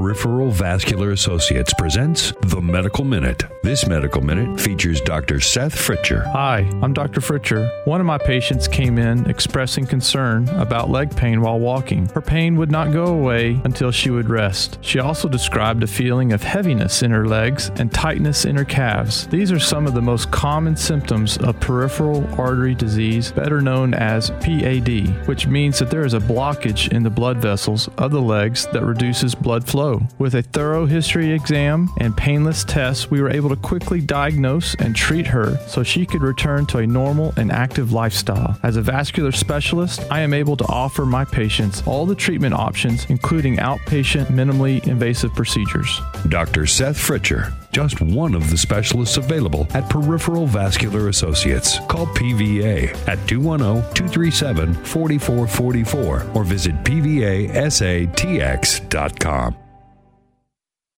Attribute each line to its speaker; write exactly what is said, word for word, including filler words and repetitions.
Speaker 1: Peripheral Vascular Associates presents The Medical Minute. This Medical Minute features Doctor Seth Fritcher.
Speaker 2: Hi, I'm Doctor Fritcher. One of my patients came in expressing concern about leg pain while walking. Her pain would not go away until she would rest. She also described a feeling of heaviness in her legs and tightness in her calves. These are some of the most common symptoms of peripheral artery disease, better known as P A D, which means that there is a blockage in the blood vessels of the legs that reduces blood flow. With a thorough history exam and painless tests, we were able to quickly diagnose and treat her so she could return to a normal and active lifestyle. As a vascular specialist, I am able to offer my patients all the treatment options, including outpatient, minimally invasive procedures.
Speaker 1: Doctor Seth Fritcher, just one of the specialists available at Peripheral Vascular Associates. Call P V A at two one zero, two three seven, four four four four or visit P V A S A T X dot com.